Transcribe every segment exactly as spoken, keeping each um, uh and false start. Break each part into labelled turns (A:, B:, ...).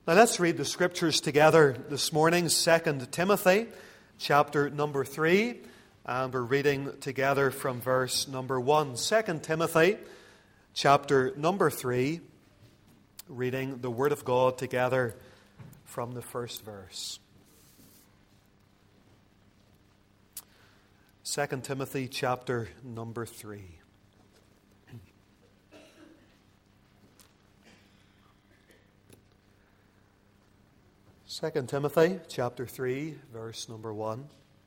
A: Now let's read the Scriptures together this morning, Second Timothy, chapter number three, and we're reading together from verse number one. Second Timothy, chapter number three, reading the Word of God together from the first verse. Second Timothy, chapter number three. Second Timothy, chapter three, verse number one.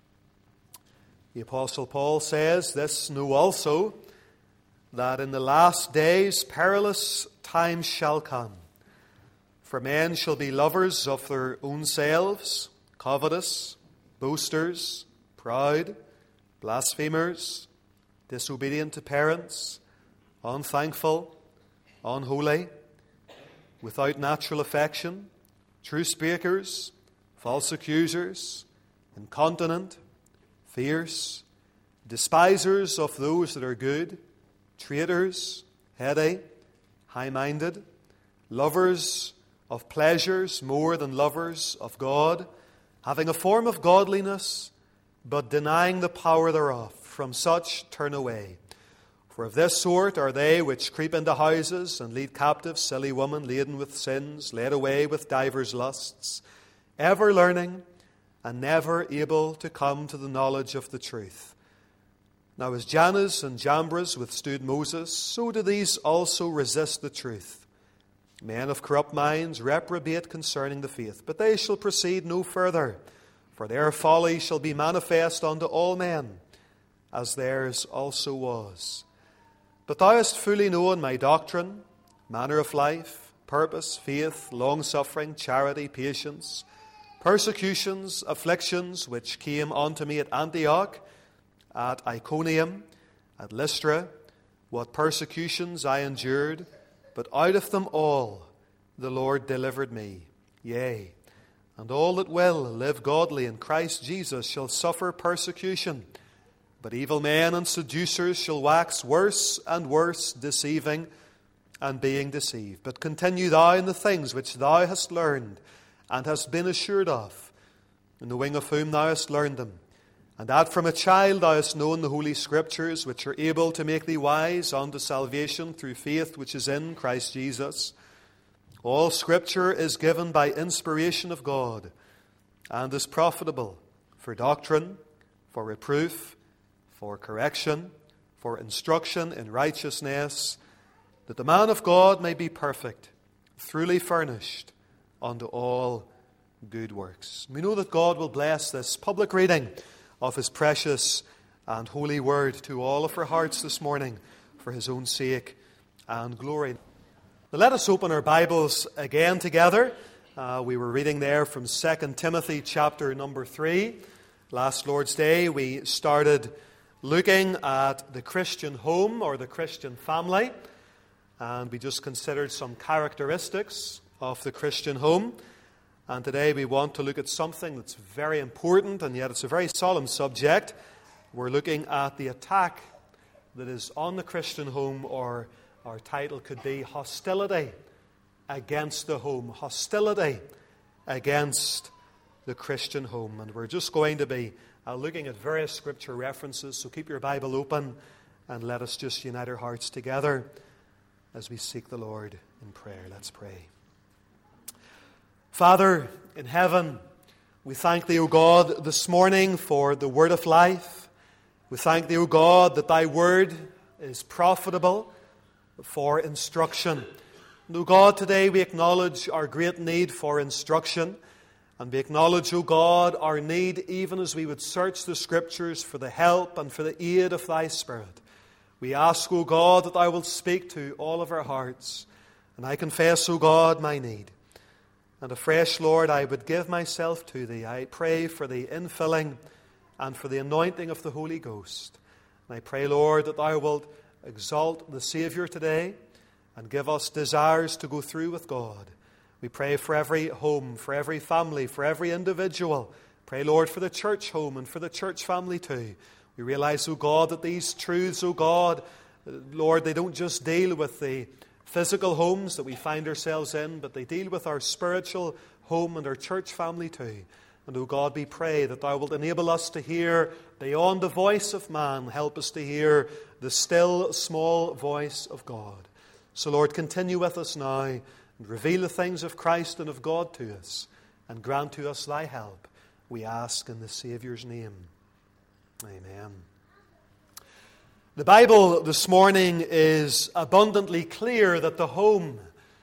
A: The Apostle Paul says, "This know also, that in the last days perilous times shall come. For men shall be lovers of their own selves, covetous, boasters, proud, blasphemers, disobedient to parents, unthankful, unholy, without natural affection, truce speakers, false accusers, incontinent, fierce, despisers of those that are good, traitors, heady, high-minded, lovers of pleasures more than lovers of God, having a form of godliness, but denying the power thereof. From such turn away. For of this sort are they which creep into houses and lead captive silly women laden with sins, led away with divers lusts, ever learning and never able to come to the knowledge of the truth. Now as Jannes and Jambres withstood Moses, so do these also resist the truth. Men of corrupt minds reprobate concerning the faith, but they shall proceed no further, for their folly shall be manifest unto all men, as theirs also was. But thou hast fully known my doctrine, manner of life, purpose, faith, long-suffering, charity, patience, persecutions, afflictions, which came unto me at Antioch, at Iconium, at Lystra, what persecutions I endured, but out of them all the Lord delivered me. Yea, and all that will live godly in Christ Jesus shall suffer persecution. But evil men and seducers shall wax worse and worse, deceiving and being deceived. But continue thou in the things which thou hast learned and hast been assured of, knowing of whom thou hast learned them, and that from a child thou hast known the Holy Scriptures, which are able to make thee wise unto salvation through faith which is in Christ Jesus. All Scripture is given by inspiration of God, and is profitable for doctrine, for reproof, for correction, for instruction in righteousness, that the man of God may be perfect, truly furnished unto all good works." We know that God will bless this public reading of His precious and holy word to all of our hearts this morning for His own sake and glory. Now let us open our Bibles again together. Uh, we were reading there from Second Timothy chapter number three. Last Lord's Day we started looking at the Christian home or the Christian family, and we just considered some characteristics of the Christian home. And today we want to look at something that's very important, and yet it's a very solemn subject. We're looking at the attack that is on the Christian home, or our title could be Hostility Against the Home. Hostility against the Christian home. And we're just going to be Uh, looking at various scripture references, so keep your Bible open and let us just unite our hearts together as we seek the Lord in prayer. Let's pray. Father in heaven, we thank Thee, O God, this morning for the word of life. We thank Thee, O God, that Thy word is profitable for instruction. And, O God, today we acknowledge our great need for instruction. And we acknowledge, O God, our need even as we would search the Scriptures for the help and for the aid of Thy Spirit. We ask, O God, that Thou wilt speak to all of our hearts. And I confess, O God, my need. And afresh, Lord, I would give myself to Thee. I pray for the infilling and for the anointing of the Holy Ghost. And I pray, Lord, that Thou wilt exalt the Saviour today and give us desires to go through with God. We pray for every home, for every family, for every individual. Pray, Lord, for the church home and for the church family too. We realize, O God, that these truths, O God, Lord, they don't just deal with the physical homes that we find ourselves in, but they deal with our spiritual home and our church family too. And, O God, we pray that Thou wilt enable us to hear beyond the voice of man. Help us to hear the still, small voice of God. So, Lord, continue with us now and reveal the things of Christ and of God to us, and grant to us Thy help, we ask in the Saviour's name. Amen. The Bible this morning is abundantly clear that the home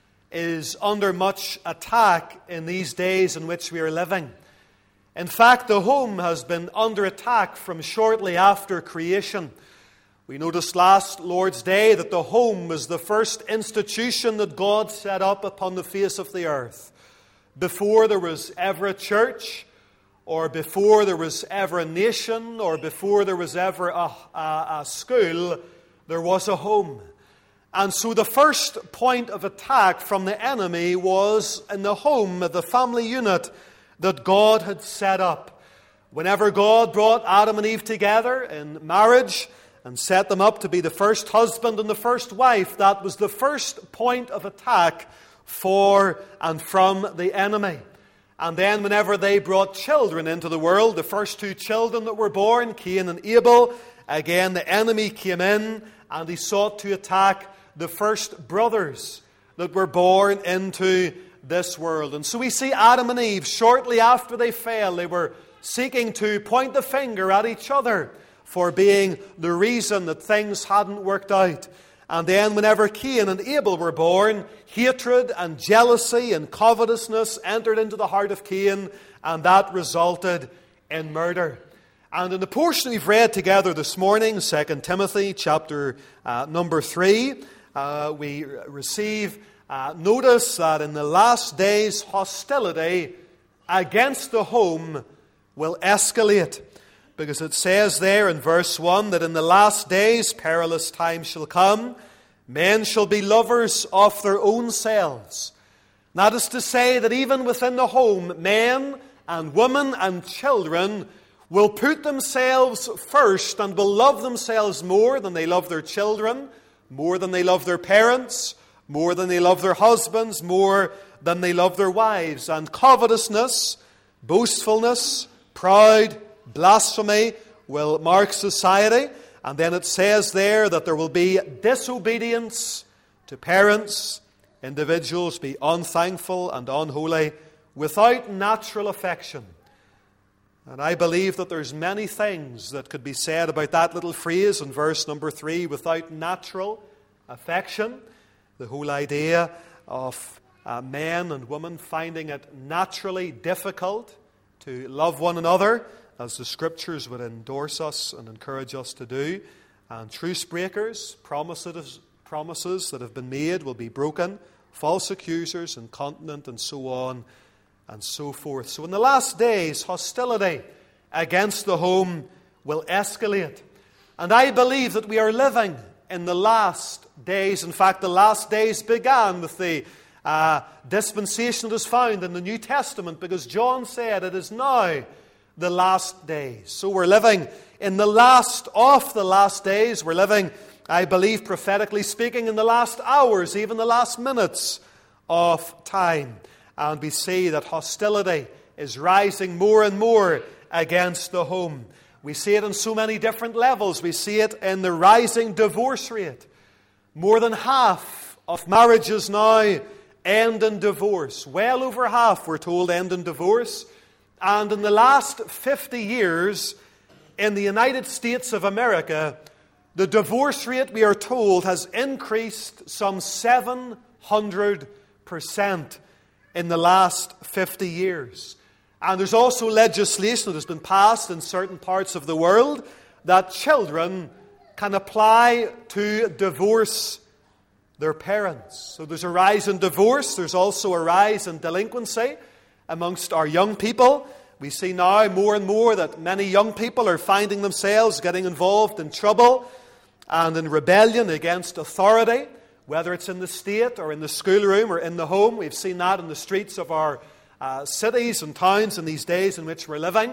A: is under much attack in these days in which we are living. In fact, the home has been under attack from shortly after creation. We noticed last Lord's Day that the home was the first institution that God set up upon the face of the earth. Before there was ever a church, or before there was ever a nation, or before there was ever a, a, a school, there was a home. And so the first point of attack from the enemy was in the home, the family unit that God had set up. Whenever God brought Adam and Eve together in marriage and set them up to be the first husband and the first wife, that was the first point of attack for and from the enemy. And then whenever they brought children into the world, the first two children that were born, Cain and Abel, again the enemy came in and he sought to attack the first brothers that were born into this world. And so we see Adam and Eve, shortly after they fell, they were seeking to point the finger at each other for being the reason that things hadn't worked out. And then whenever Cain and Abel were born, hatred and jealousy and covetousness entered into the heart of Cain, and that resulted in murder. And in the portion we've read together this morning, Second Timothy chapter uh, number three, uh, we receive Uh, notice that in the last days, hostility against the home will escalate. Because it says there in verse one that in the last days perilous times shall come. Men shall be lovers of their own selves. That is to say that even within the home, men and women and children will put themselves first and will love themselves more than they love their children, more than they love their parents, more than they love their husbands, more than they love their wives. And covetousness, boastfulness, proud, blasphemy will mark society. And then it says there that there will be disobedience to parents. Individuals be unthankful and unholy without natural affection. And I believe that there's many things that could be said about that little phrase in verse number three, without natural affection. The whole idea of uh, men and women finding it naturally difficult to love one another, as the Scriptures would endorse us and encourage us to do. And truce breakers, promises, promises that have been made will be broken, false accusers, incontinent, and so on and so forth. So in the last days, hostility against the home will escalate. And I believe that we are living in the last days. In fact, the last days began with the uh, dispensation that is found in the New Testament, because John said it is now the last days. So we're living in the last of the last days. We're living, I believe, prophetically speaking, in the last hours, even the last minutes of time. And we see that hostility is rising more and more against the home. We see it on so many different levels. We see it in the rising divorce rate. More than half of marriages now end in divorce. Well over half, we're told, end in divorce. And in the last fifty years, in the United States of America, the divorce rate, we are told, has increased some seven hundred percent in the last fifty years. And there's also legislation that has been passed in certain parts of the world that children can apply to divorce their parents. So there's a rise in divorce. There's also a rise in delinquency amongst our young people. We see now more and more that many young people are finding themselves getting involved in trouble and in rebellion against authority, whether it's in the state or in the schoolroom or in the home. We've seen that in the streets of our Uh, cities and towns in these days in which we're living.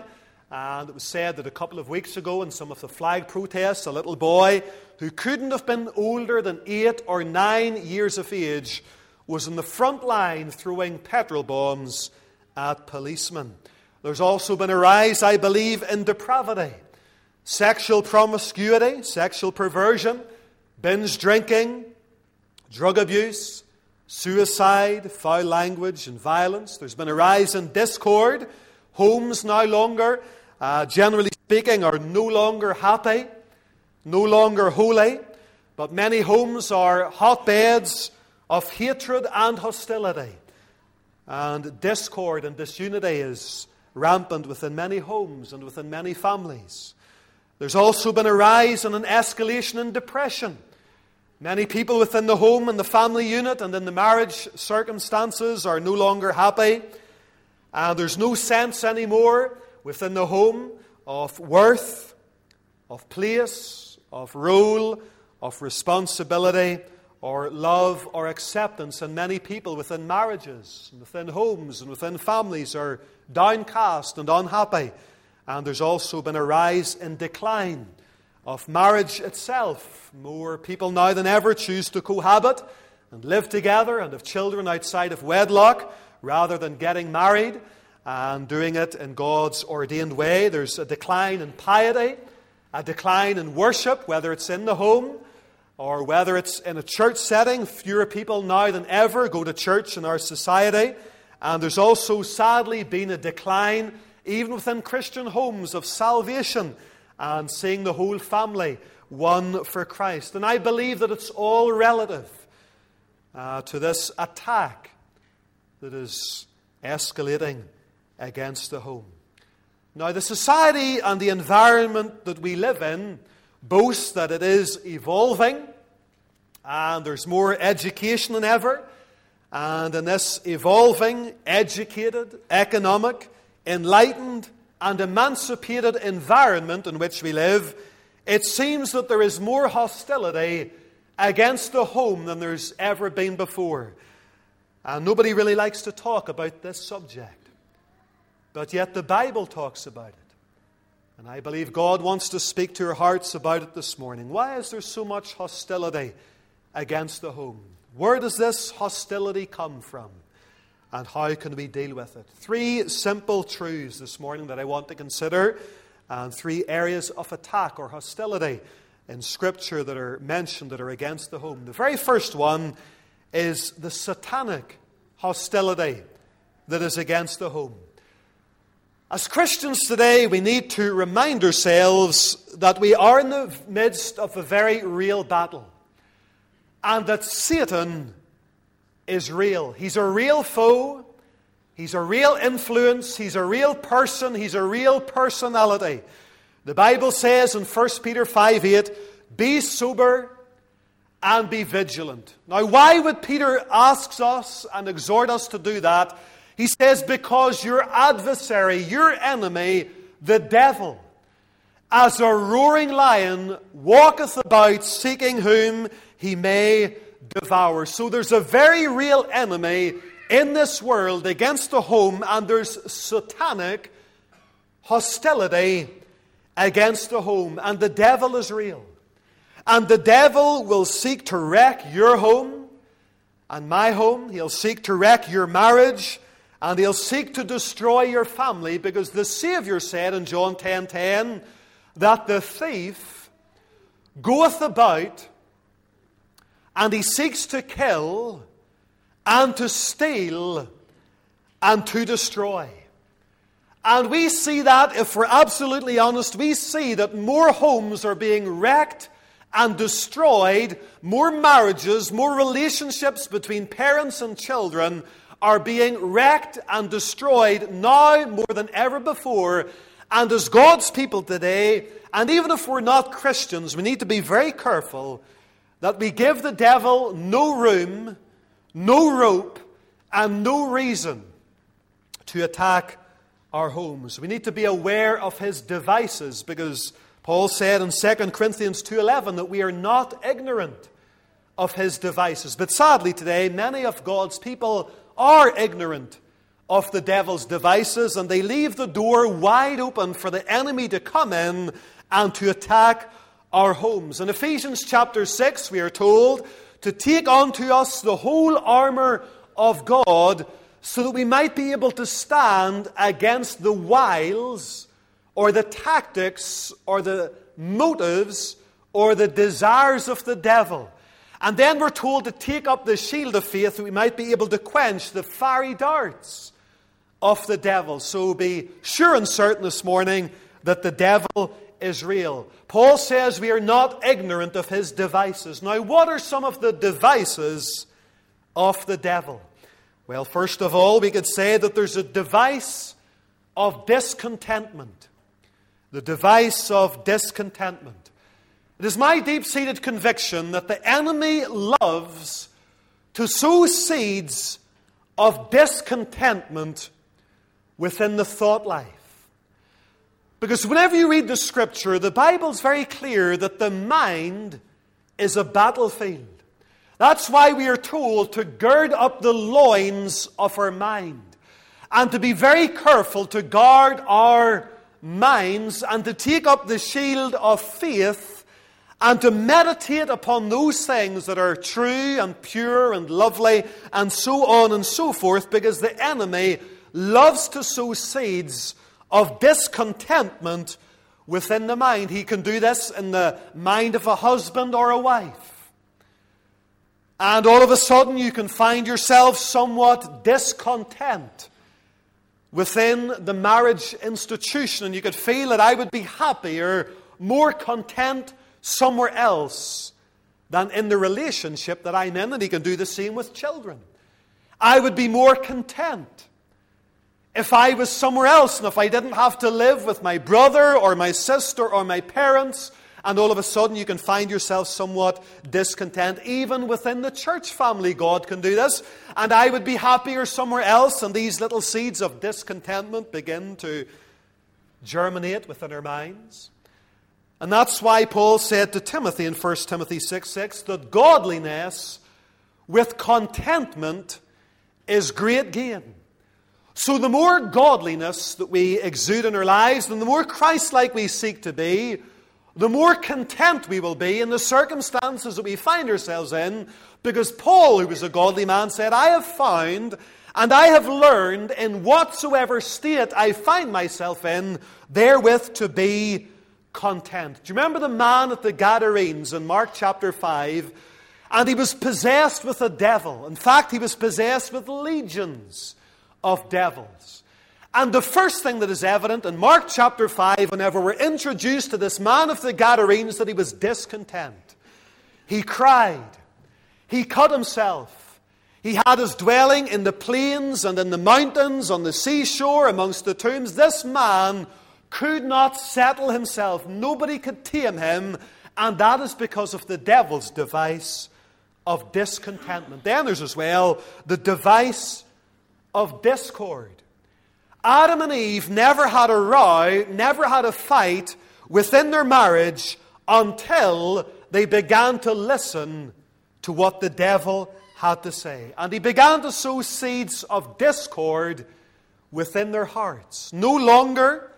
A: And it was said that a couple of weeks ago in some of the flag protests, a little boy who couldn't have been older than eight or nine years of age was in the front line throwing petrol bombs at policemen. There's also been a rise, I believe, in depravity. Sexual promiscuity, sexual perversion, binge drinking, drug abuse, suicide, foul language and violence. There's been a rise in discord. Homes no longer, uh, generally speaking, are no longer happy, no longer holy, but many homes are hotbeds of hatred and hostility. And discord and disunity is rampant within many homes and within many families. There's also been a rise and an escalation in depression. Many people within the home and the family unit and in the marriage circumstances are no longer happy. And there's no sense anymore within the home of worth, of place, of role, of responsibility, or love, or acceptance. And many people within marriages, and within homes, and within families are downcast and unhappy. And there's also been a rise in decline of marriage itself. More people now than ever choose to cohabit and live together and have children outside of wedlock, rather than getting married and doing it in God's ordained way. There's a decline in piety, a decline in worship, whether it's in the home or whether it's in a church setting. Fewer people now than ever go to church in our society. And there's also sadly been a decline, even within Christian homes, of salvation and seeing the whole family won for Christ. And I believe that it's all relative uh, to this attack that is escalating against the home. Now, the society and the environment that we live in boasts that it is evolving, and there's more education than ever. And in this evolving, educated, economic, enlightened, and emancipated environment in which we live, it seems that there is more hostility against the home than there's ever been before. And nobody really likes to talk about this subject. But yet the Bible talks about it. And I believe God wants to speak to our hearts about it this morning. Why is there so much hostility against the home? Where does this hostility come from? And how can we deal with it? Three simple truths this morning that I want to consider, and three areas of attack or hostility in Scripture that are mentioned that are against the home. The very first one is the satanic hostility that is against the home. As Christians today, we need to remind ourselves that we are in the midst of a very real battle, and that Satan is real. He's a real foe. He's a real influence. He's a real person. He's a real personality. The Bible says in First Peter five eight, "Be sober and be vigilant." Now, why would Peter ask us and exhort us to do that? He says, because your adversary, your enemy, the devil, as a roaring lion, walketh about seeking whom he may devour. So there's a very real enemy in this world against the home, and there's satanic hostility against the home. And the devil is real. And the devil will seek to wreck your home and my home. He'll seek to wreck your marriage. And he'll seek to destroy your family, because the Savior said in John ten ten that the thief goeth about and he seeks to kill and to steal and to destroy. And we see that, if we're absolutely honest, we see that more homes are being wrecked and destroyed, more marriages, more relationships between parents and children are being wrecked and destroyed now more than ever before. And as God's people today, and even if we're not Christians, we need to be very careful that we give the devil no room, no rope, and no reason to attack our homes. We need to be aware of his devices, because Paul said in Second Corinthians two eleven that we are not ignorant of his devices. But sadly today, many of God's people are ignorant of the devil's devices, and they leave the door wide open for the enemy to come in and to attack our homes. In Ephesians chapter six, we are told to take unto us the whole armor of God, so that we might be able to stand against the wiles or the tactics or the motives or the desires of the devil. And then we're told to take up the shield of faith, that we might be able to quench the fiery darts of the devil. So be sure and certain this morning that the devil is real. Paul says we are not ignorant of his devices. Now, what are some of the devices of the devil? Well, first of all, we could say that there's a device of discontentment. The device of discontentment. It is my deep-seated conviction that the enemy loves to sow seeds of discontentment within the thought life. Because whenever you read the Scripture, the Bible's very clear that the mind is a battlefield. That's why we are told to gird up the loins of our mind and to be very careful to guard our minds and to take up the shield of faith and to meditate upon those things that are true and pure and lovely and so on and so forth, because the enemy loves to sow seeds of discontentment within the mind. He can do this in the mind of a husband or a wife. And all of a sudden you can find yourself somewhat discontent within the marriage institution. And you could feel that I would be happier, more content somewhere else than in the relationship that I'm in. And he can do the same with children. I would be more content if I was somewhere else and if I didn't have to live with my brother or my sister or my parents, and all of a sudden you can find yourself somewhat discontent. Even within the church family, God can do this. And I would be happier somewhere else, and these little seeds of discontentment begin to germinate within our minds. And that's why Paul said to Timothy in First Timothy six six that godliness with contentment is great gain. So the more godliness that we exude in our lives, and the more Christ-like we seek to be, the more content we will be in the circumstances that we find ourselves in. Because Paul, who was a godly man, said, I have found and I have learned in whatsoever state I find myself in, therewith to be content. Do you remember the man at the Gadarenes in Mark chapter five? And he was possessed with a devil. In fact, he was possessed with legions of devils. And the first thing that is evident in Mark chapter five, whenever we're introduced to this man of the Gadarenes, that he was discontent. He cried. He cut himself. He had his dwelling in the plains and in the mountains, on the seashore, amongst the tombs. This man could not settle himself. Nobody could tame him. And that is because of the devil's device of discontentment. Then there's as well the device of discord. Adam and Eve never had a row, never had a fight within their marriage until they began to listen to what the devil had to say. And he began to sow seeds of discord within their hearts. No longer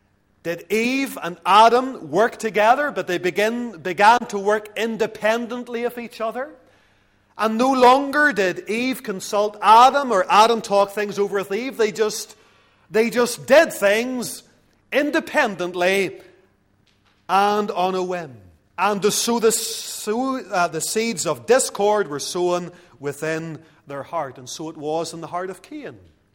A: did Eve and Adam work together, but they begin, began to work independently of each other. And no longer did Eve consult Adam or Adam talk things over with Eve. They just, they just did things independently and on a whim. And to sow the, sow, uh, the seeds of discord were sown within their heart. And so it was in the heart of Cain.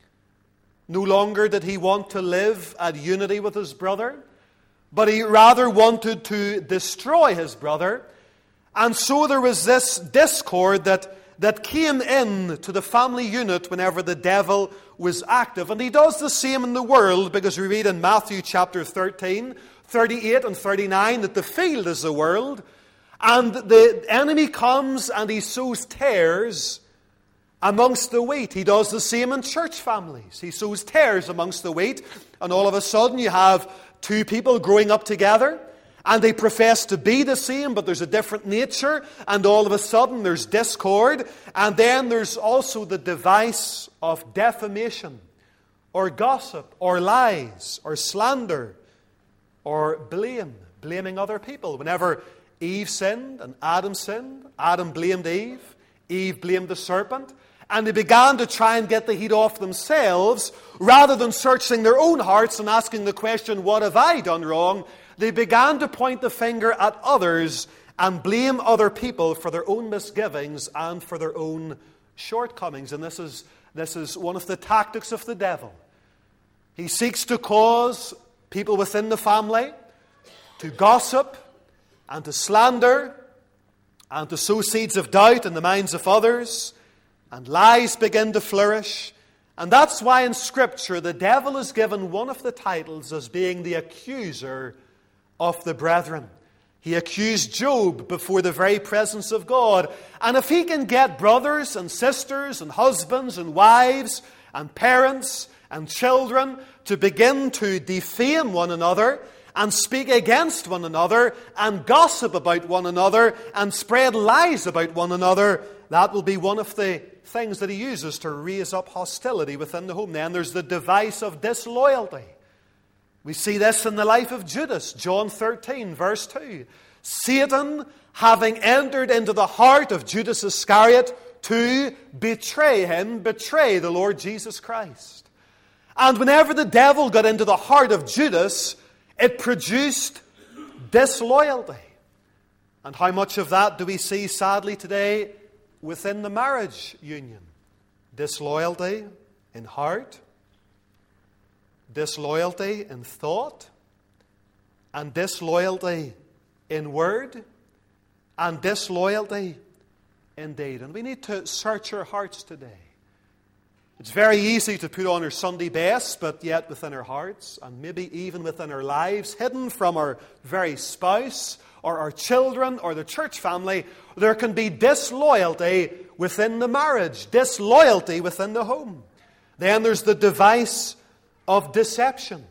A: No longer did he want to live at unity with his brother, but he rather wanted to destroy his brother. And so there was this discord that, that came in to the family unit whenever the devil was active. And he does the same in the world, because we read in Matthew chapter thirteen, thirty-eight and thirty-nine, that the field is the world. And the enemy comes and he sows tares amongst the wheat. He does the same in church families. He sows tares amongst the wheat. And all of a sudden you have two people growing up together. And they profess to be the same, but there's a different nature. And all of a sudden there's discord. And then there's also the device of defamation. or gossip, or lies, or slander, or blame, blaming other people. Whenever Eve sinned and Adam sinned, Adam blamed Eve, Eve blamed the serpent, and they began to try and get the heat off themselves, rather than searching their own hearts and asking the question, what have I done wrong? They began to point the finger at others and blame other people for their own misgivings and for their own shortcomings. And this is, this is one of the tactics of the devil. He seeks to cause people within the family to gossip and to slander and to sow seeds of doubt in the minds of others, and lies begin to flourish. And that's why in Scripture the devil is given one of the titles as being the accuser of the brethren. He accused Job before the very presence of God. And if he can get brothers and sisters and husbands and wives and parents and children to begin to defame one another and speak against one another and gossip about one another and spread lies about one another, that will be one of the things that he uses to raise up hostility within the home. Then there's the device of disloyalty. We see this in the life of Judas, John thirteen, verse two. Satan, having entered into the heart of Judas Iscariot to betray him, betray the Lord Jesus Christ. And whenever the devil got into the heart of Judas, it produced disloyalty. And how much of that do we see, sadly, today within the marriage union? Disloyalty in heart, disloyalty in thought, and disloyalty in word, and disloyalty in deed. And we need to search our hearts today. It's very easy to put on our Sunday best, but yet within our hearts, and maybe even within our lives, hidden from our very spouse, or our children, or the church family, there can be disloyalty within the marriage, disloyalty within the home. Then there's the device of deception.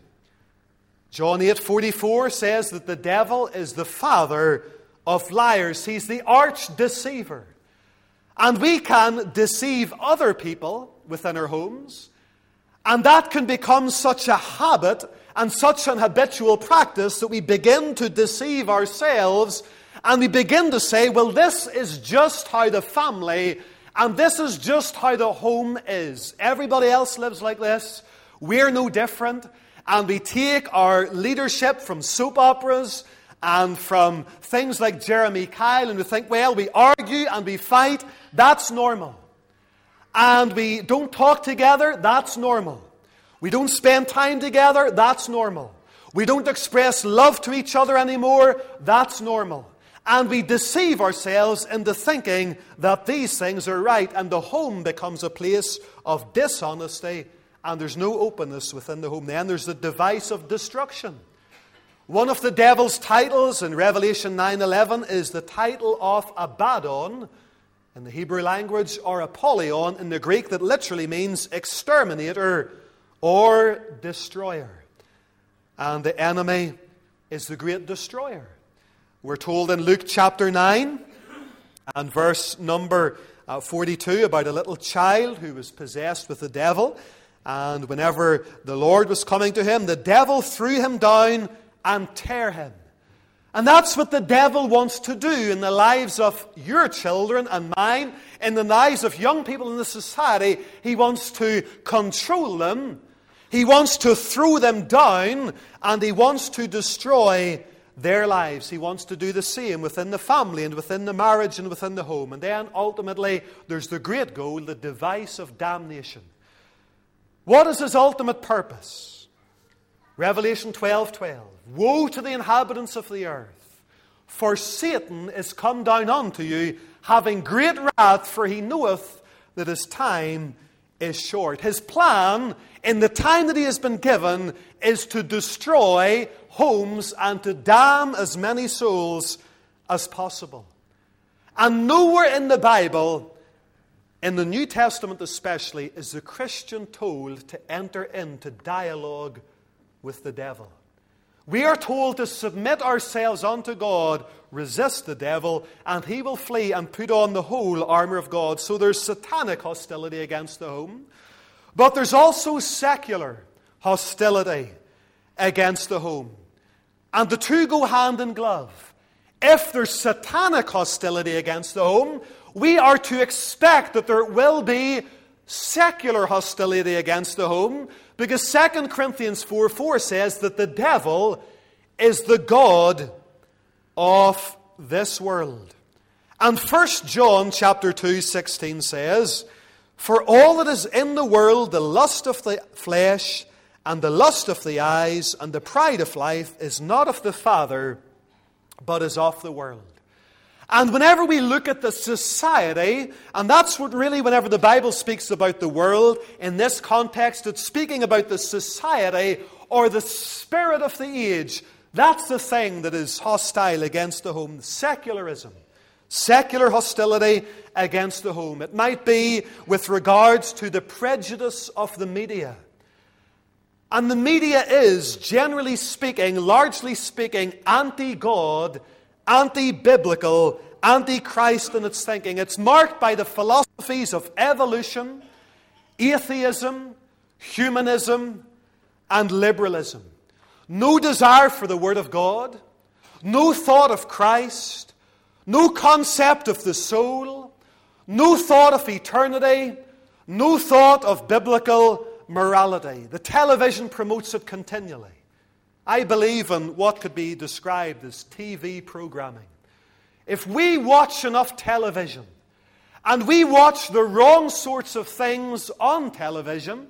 A: John eight forty-four says that the devil is the father of liars. He's the arch deceiver. And we can deceive other people within our homes. And that can become such a habit and such an habitual practice that we begin to deceive ourselves, and we begin to say, well, this is just how the family and this is just how the home is. Everybody else lives like this. We're no different. And we take our leadership from soap operas and from things like Jeremy Kyle, and we think, well, we argue and we fight. That's normal. And we don't talk together. That's normal. We don't spend time together. That's normal. We don't express love to each other anymore. That's normal. And we deceive ourselves into thinking that these things are right. And the home becomes a place of dishonesty, and there's no openness within the home. Then there's the device of destruction. One of the devil's titles in Revelation nine eleven is the title of Abaddon in the Hebrew language, or Apollyon in the Greek, that literally means exterminator or destroyer. And the enemy is the great destroyer. We're told in Luke chapter nine and verse number forty-two about a little child who was possessed with the devil. And whenever the Lord was coming to him, the devil threw him down and tear him. And that's what the devil wants to do in the lives of your children and mine, in the lives of young people in the society. He wants to control them. He wants to throw them down, and he wants to destroy their lives. He wants to do the same within the family and within the marriage and within the home. And then ultimately there's the great goal, the device of damnation. What is his ultimate purpose? Revelation twelve twelve. Woe to the inhabitants of the earth, for Satan is come down unto you, having great wrath, for he knoweth that his time is short. His plan, in the time that he has been given, is to destroy homes and to damn as many souls as possible. And nowhere in the Bible, in the New Testament especially, is the Christian told to enter into dialogue with the devil. We are told to submit ourselves unto God, resist the devil, and he will flee, and put on the whole armor of God. So there's satanic hostility against the home. But there's also secular hostility against the home. And the two go hand in glove. If there's satanic hostility against the home, we are to expect that there will be secular hostility against the home, because Second Corinthians four four says that the devil is the god of this world. And First John chapter two sixteen says, "For all that is in the world, the lust of the flesh, and the lust of the eyes, and the pride of life, is not of the Father, but is of the world." And whenever we look at the society, and that's what really, whenever the Bible speaks about the world, in this context, it's speaking about the society or the spirit of the age. That's the thing that is hostile against the home. Secularism. Secular hostility against the home. It might be with regards to the prejudice of the media. And the media is, generally speaking, largely speaking, anti-God, anti-biblical, anti-Christ in its thinking. It's marked by the philosophies of evolution, atheism, humanism, and liberalism. No desire for the Word of God, no thought of Christ, no concept of the soul, no thought of eternity, no thought of biblical morality. The television promotes it continually. I believe in what could be described as T V programming. If we watch enough television, and we watch the wrong sorts of things on television,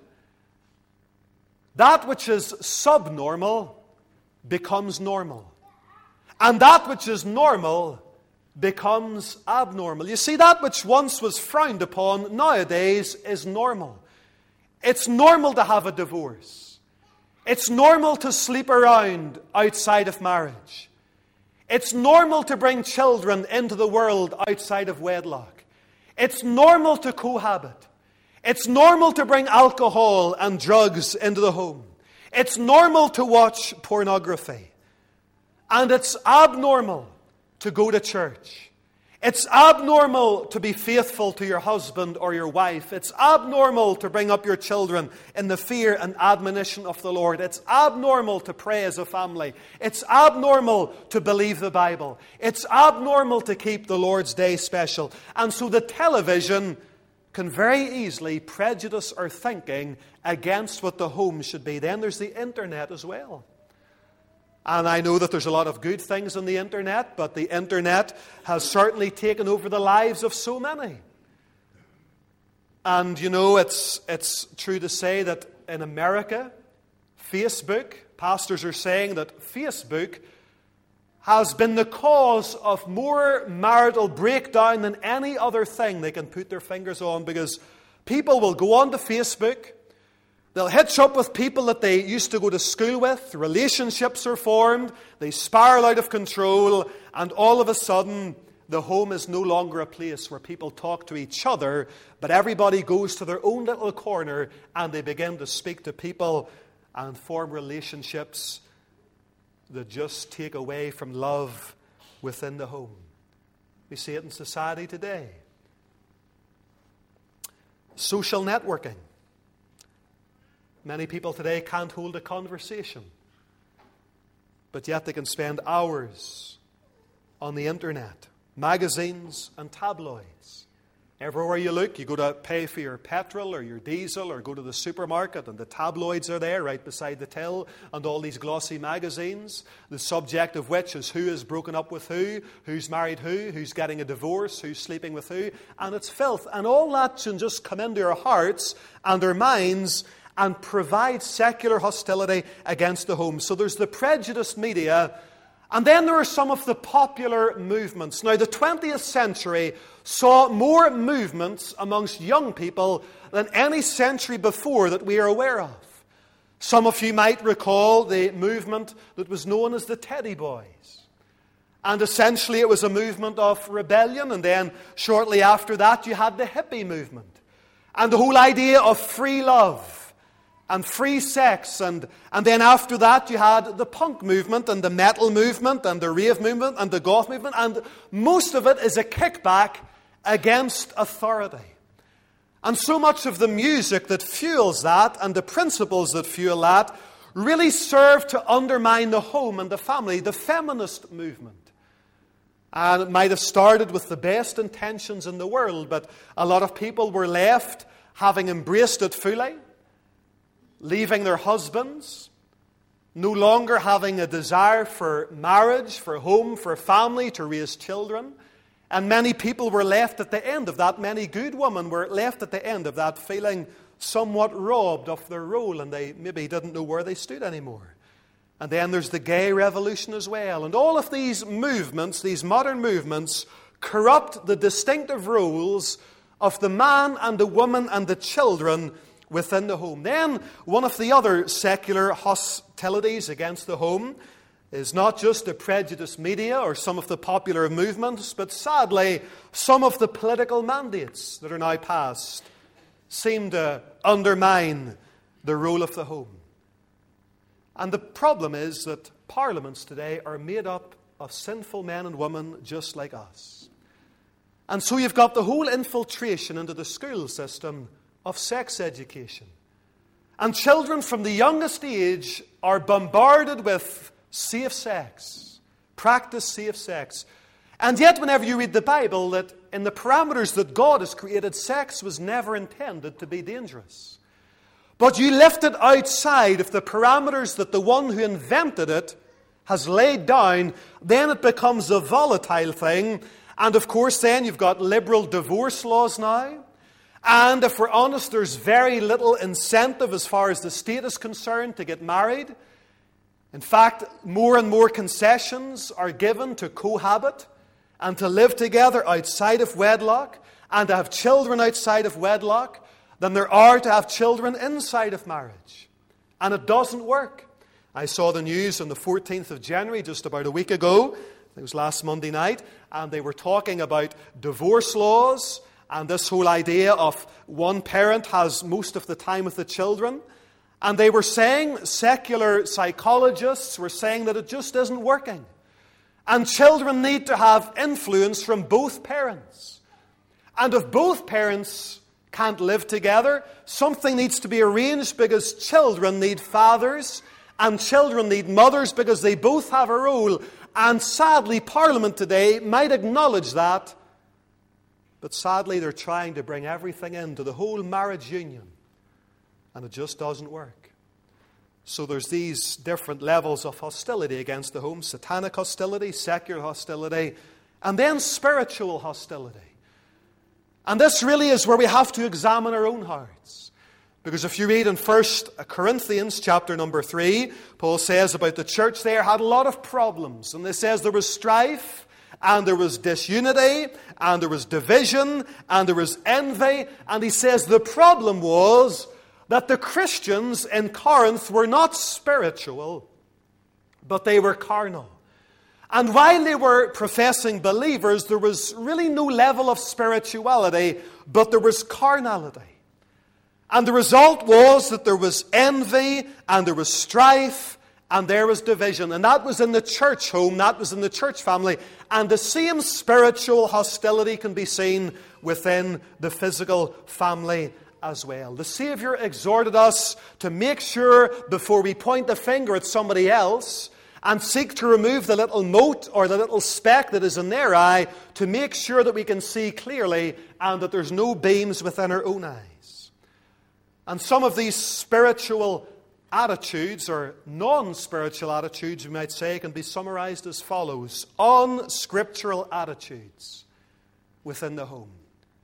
A: that which is subnormal becomes normal. And that which is normal becomes abnormal. You see, that which once was frowned upon nowadays is normal. It's normal to have a divorce. It's normal to sleep around outside of marriage. It's normal to bring children into the world outside of wedlock. It's normal to cohabit. It's normal to bring alcohol and drugs into the home. It's normal to watch pornography. And it's abnormal to go to church. It's abnormal to be faithful to your husband or your wife. It's abnormal to bring up your children in the fear and admonition of the Lord. It's abnormal to pray as a family. It's abnormal to believe the Bible. It's abnormal to keep the Lord's Day special. And so the television can very easily prejudice our thinking against what the home should be. Then there's the internet as well. And I know that there's a lot of good things on the internet, but the internet has certainly taken over the lives of so many. And you know, it's it's true to say that in America, Facebook, pastors are saying that Facebook has been the cause of more marital breakdown than any other thing they can put their fingers on, because people will go on to Facebook. They'll hitch up with people that they used to go to school with. Relationships are formed. They spiral out of control. And all of a sudden, the home is no longer a place where people talk to each other, but everybody goes to their own little corner and they begin to speak to people and form relationships that just take away from love within the home. We see it in society today. Social networking. Many people today can't hold a conversation, but yet they can spend hours on the internet, magazines and tabloids. Everywhere you look, you go to pay for your petrol or your diesel or go to the supermarket and the tabloids are there right beside the till, and all these glossy magazines, the subject of which is who is broken up with who, who's married who, who's getting a divorce, who's sleeping with who, and it's filth. And all that can just come into our hearts and our minds and provide secular hostility against the home. So there's the prejudiced media, and then there are some of the popular movements. Now, the twentieth century saw more movements amongst young people than any century before that we are aware of. Some of you might recall the movement that was known as the Teddy Boys. And essentially it was a movement of rebellion, and then shortly after that you had the hippie movement. And the whole idea of free love and free sex, and, and then after that you had the punk movement and the metal movement and the rave movement and the goth movement, and most of it is a kickback against authority. And so much of the music that fuels that and the principles that fuel that really serve to undermine the home and the family, the feminist movement. And it might have started with the best intentions in the world, but a lot of people were left having embraced it fully, leaving their husbands, no longer having a desire for marriage, for home, for family, to raise children. And many people were left at the end of that, many good women were left at the end of that feeling somewhat robbed of their role, and they maybe didn't know where they stood anymore. And then there's the gay revolution as well. And all of these movements, these modern movements, corrupt the distinctive roles of the man and the woman and the children within the home. Then one of the other secular hostilities against the home is not just the prejudiced media or some of the popular movements, but sadly, some of the political mandates that are now passed seem to undermine the role of the home. And the problem is that parliaments today are made up of sinful men and women just like us. And so you've got the whole infiltration into the school system of sex education. And children from the youngest age are bombarded with safe sex, practice safe sex. And yet whenever you read the Bible, that in the parameters that God has created, sex was never intended to be dangerous. But you lift it outside of the parameters that the one who invented it has laid down, then it becomes a volatile thing. And of course then you've got liberal divorce laws now. And if we're honest, there's very little incentive as far as the state is concerned to get married. In fact, more and more concessions are given to cohabit and to live together outside of wedlock and to have children outside of wedlock than there are to have children inside of marriage. And it doesn't work. I saw the news on the fourteenth of January, just about a week ago. It was last Monday night. And they were talking about divorce laws and this whole idea of one parent has most of the time with the children. And they were saying, secular psychologists were saying that it just isn't working. And children need to have influence from both parents. And if both parents can't live together, something needs to be arranged because children need fathers and children need mothers because they both have a role. And sadly, Parliament today might acknowledge that, but sadly they're trying to bring everything into the whole marriage union. And it just doesn't work. So there's these different levels of hostility against the home. Satanic hostility, secular hostility, and then spiritual hostility. And this really is where we have to examine our own hearts. Because if you read in First Corinthians chapter number three, Paul says about the church there had a lot of problems. And it says there was strife, and there was disunity, and there was division, and there was envy. And he says the problem was that the Christians in Corinth were not spiritual, but they were carnal. And while they were professing believers, there was really no level of spirituality, but there was carnality. And the result was that there was envy, and there was strife, and there was division. And that was in the church home, that was in the church family. And the same spiritual hostility can be seen within the physical family as well. The Savior exhorted us to make sure before we point the finger at somebody else and seek to remove the little mote or the little speck that is in their eye, to make sure that we can see clearly and that there's no beams within our own eyes. And some of these spiritual attitudes, or non-spiritual attitudes, we might say, can be summarized as follows. Unscriptural attitudes within the home.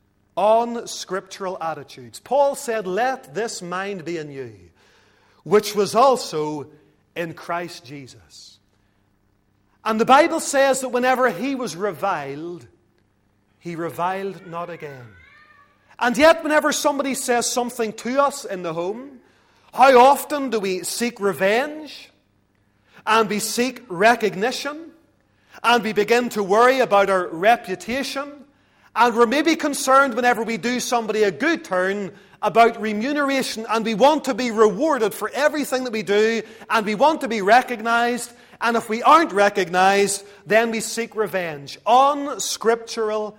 A: Unscriptural attitudes. Paul said, let this mind be in you, which was also in Christ Jesus. And the Bible says that whenever he was reviled, he reviled not again. And yet whenever somebody says something to us in the home, how often do we seek revenge? And we seek recognition? And we begin to worry about our reputation? And we're maybe concerned whenever we do somebody a good turn about remuneration, and we want to be rewarded for everything that we do, and we want to be recognized, and if we aren't recognized, then we seek revenge. Unscriptural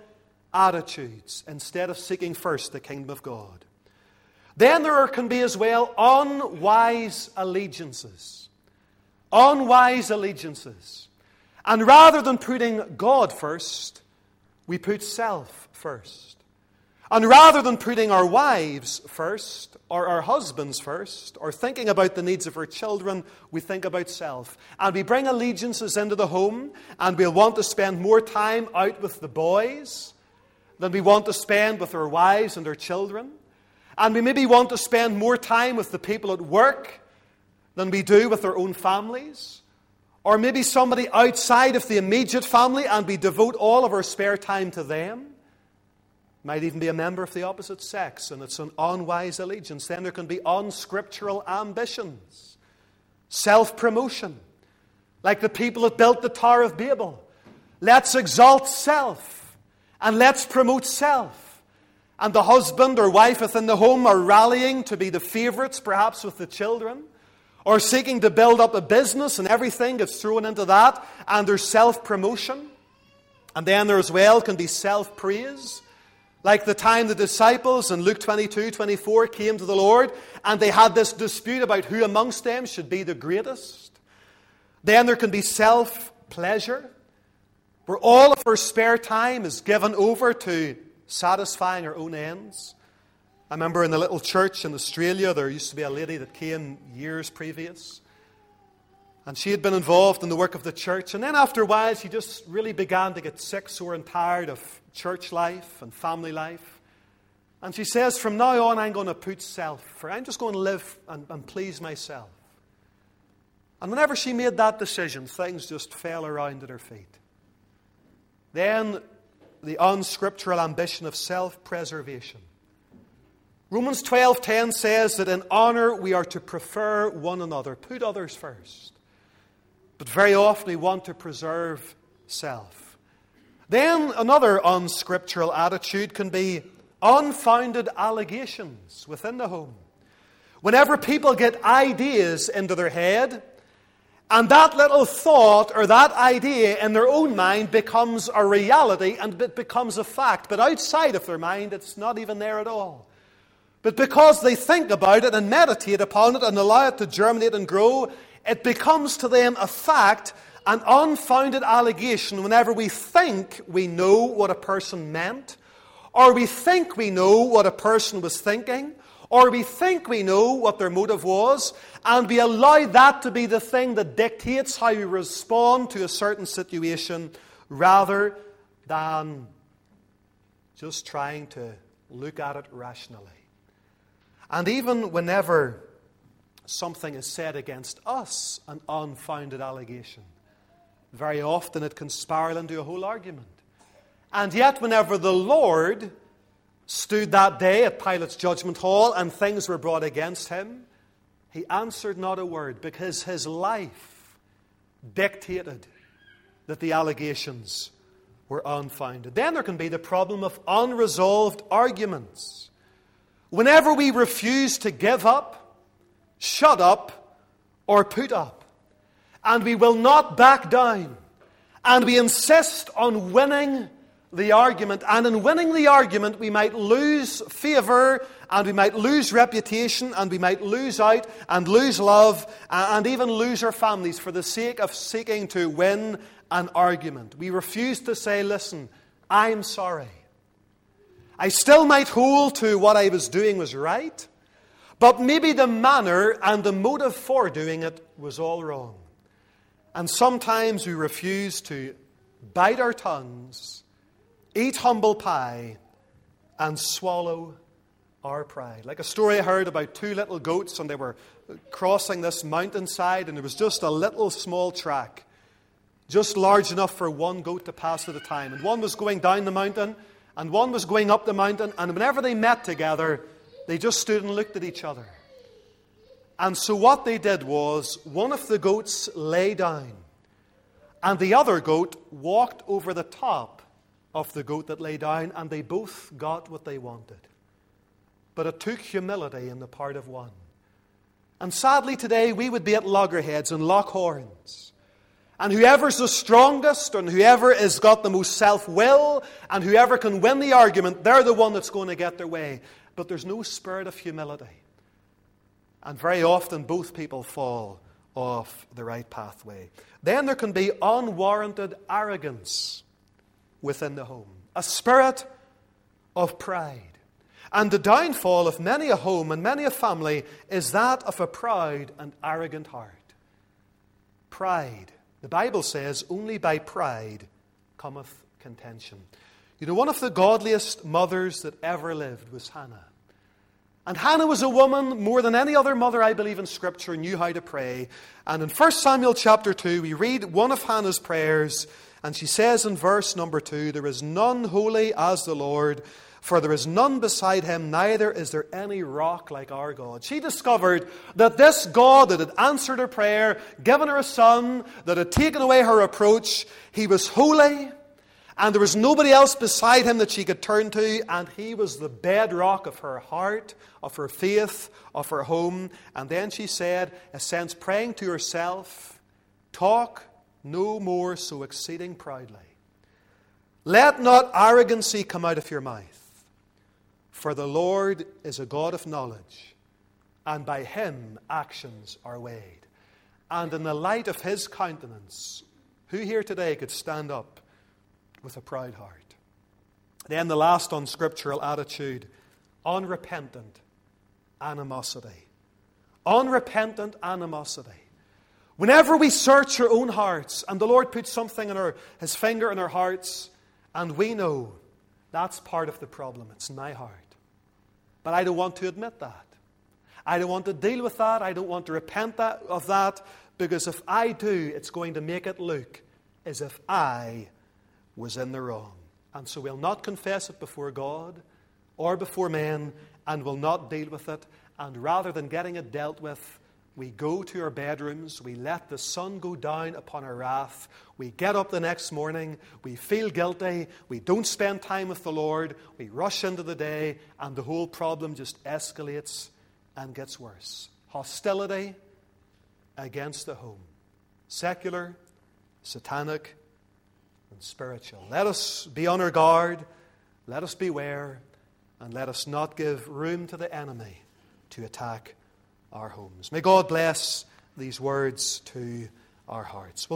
A: attitudes instead of seeking first the kingdom of God. Then there can be as well unwise allegiances. Unwise allegiances. And rather than putting God first, we put self first. And rather than putting our wives first, or our husbands first, or thinking about the needs of our children, we think about self. And we bring allegiances into the home, and we'll want to spend more time out with the boys than we want to spend with our wives and our children. And we maybe want to spend more time with the people at work than we do with our own families. Or maybe somebody outside of the immediate family, and we devote all of our spare time to them. Might even be a member of the opposite sex, and it's an unwise allegiance. Then there can be unscriptural ambitions. Self-promotion. Like the people that built the Tower of Babel. Let's exalt self, and let's promote self. And the husband or wife within the home are rallying to be the favourites, perhaps with the children, or seeking to build up a business, and everything gets thrown into that, and there's self-promotion. And then there as well can be self-praise. Like the time the disciples in Luke twenty-two, twenty-four came to the Lord, and they had this dispute about who amongst them should be the greatest. Then there can be self-pleasure, where all of our spare time is given over to satisfying our own ends. I remember in the little church in Australia, there used to be a lady that came years previous. And she had been involved in the work of the church. And then after a while, she just really began to get sick, sore and tired of church life and family life. And she says, from now on, I'm going to put self first. I'm just going to live and, and please myself. And whenever she made that decision, things just fell around at her feet. Then the unscriptural ambition of self-preservation. Romans twelve ten says that in honor we are to prefer one another, put others first. But very often we want to preserve self. Then another unscriptural attitude can be unfounded allegations within the home. Whenever people get ideas into their head, and that little thought or that idea in their own mind becomes a reality and it becomes a fact. But outside of their mind, it's not even there at all. But because they think about it and meditate upon it and allow it to germinate and grow, it becomes to them a fact, an unfounded allegation whenever we think we know what a person meant, or we think we know what a person was thinking, or we think we know what their motive was, and we allow that to be the thing that dictates how we respond to a certain situation rather than just trying to look at it rationally. And even whenever something is said against us, an unfounded allegation, very often it can spiral into a whole argument. And yet whenever the Lord stood that day at Pilate's judgment hall and things were brought against him, he answered not a word because his life dictated that the allegations were unfounded. Then there can be the problem of unresolved arguments. Whenever we refuse to give up, shut up, or put up, and we will not back down, and we insist on winning the argument, and in winning the argument we might lose favour, and we might lose reputation, and we might lose out, and lose love, and even lose our families for the sake of seeking to win an argument. We refuse to say, listen, I'm sorry. I still might hold to what I was doing was right, but maybe the manner and the motive for doing it was all wrong. And sometimes we refuse to bite our tongues, eat humble pie, and swallow our pride. Like a story I heard about two little goats, and they were crossing this mountainside, and there was just a little small track, just large enough for one goat to pass at a time. And one was going down the mountain, and one was going up the mountain, and whenever they met together, they just stood and looked at each other. And so what they did was, one of the goats lay down, and the other goat walked over the top of the goat that lay down, and they both got what they wanted. But it took humility on the part of one. And sadly today, we would be at loggerheads and lock horns. And whoever's the strongest, and whoever has got the most self-will, and whoever can win the argument, they're the one that's going to get their way. But there's no spirit of humility. And very often both people fall off the right pathway. Then there can be unwarranted arrogance within the home. A spirit of pride. And the downfall of many a home and many a family is that of a proud and arrogant heart. Pride. The Bible says, only by pride cometh contention. You know, one of the godliest mothers that ever lived was Hannah. And Hannah was a woman, more than any other mother, I believe, in Scripture, knew how to pray. And in First Samuel chapter two, we read one of Hannah's prayers, and she says in verse number two, "There is none holy as the Lord, for there is none beside him, neither is there any rock like our God." She discovered that this God that had answered her prayer, given her a son, that had taken away her reproach, he was holy, and there was nobody else beside him that she could turn to, and he was the bedrock of her heart, of her faith, of her home. And then she said, a sense praying to herself, "Talk no more so exceeding proudly. Let not arrogancy come out of your mouth. For the Lord is a God of knowledge, and by him actions are weighed. And in the light of his countenance, who here today could stand up with a proud heart?" Then the last unscriptural attitude, unrepentant animosity. Unrepentant animosity. Whenever we search our own hearts, and the Lord puts something in our, his finger in our hearts, and we know that's part of the problem. It's in my heart. But I don't want to admit that. I don't want to deal with that. I don't want to repent that, of that, because if I do, it's going to make it look as if I was in the wrong. And so we'll not confess it before God or before men, and will not deal with it. And rather than getting it dealt with, we go to our bedrooms, we let the sun go down upon our wrath, we get up the next morning, we feel guilty, we don't spend time with the Lord, we rush into the day, and the whole problem just escalates and gets worse. Hostility against the home. Secular, satanic, and spiritual. Let us be on our guard, let us beware, and let us not give room to the enemy to attack our homes. May God bless these words to our hearts. Well,